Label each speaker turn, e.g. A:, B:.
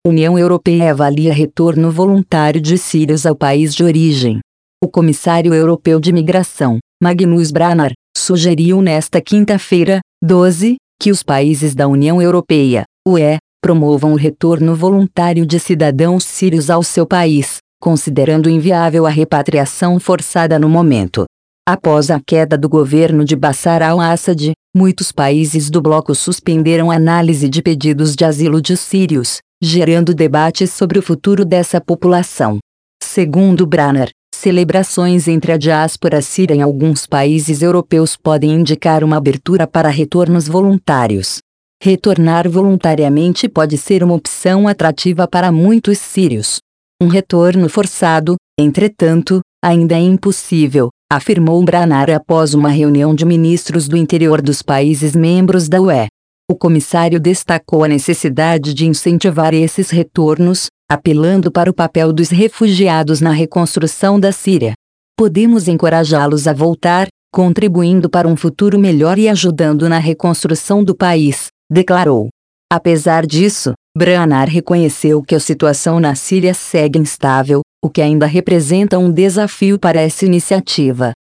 A: União Europeia avalia retorno voluntário de sírios ao país de origem. O comissário europeu de migração, Magnus Brunner, sugeriu nesta quinta-feira, 12, que os países da União Europeia, UE, promovam o retorno voluntário de cidadãos sírios ao seu país, considerando inviável a repatriação forçada no momento. Após a queda do governo de Bashar al-Assad, muitos países do bloco suspenderam a análise de pedidos de asilo de sírios, gerando debates sobre o futuro dessa população. Segundo Brunner, celebrações entre a diáspora síria em alguns países europeus podem indicar uma abertura para retornos voluntários. Retornar voluntariamente pode ser uma opção atrativa para muitos sírios. Um retorno forçado, entretanto, ainda é impossível, afirmou Brunner após uma reunião de ministros do interior dos países membros da UE. O comissário destacou a necessidade de incentivar esses retornos, apelando para o papel dos refugiados na reconstrução da Síria. Podemos encorajá-los a voltar, contribuindo para um futuro melhor e ajudando na reconstrução do país, declarou. Apesar disso, Brunner reconheceu que a situação na Síria segue instável, o que ainda representa um desafio para essa iniciativa.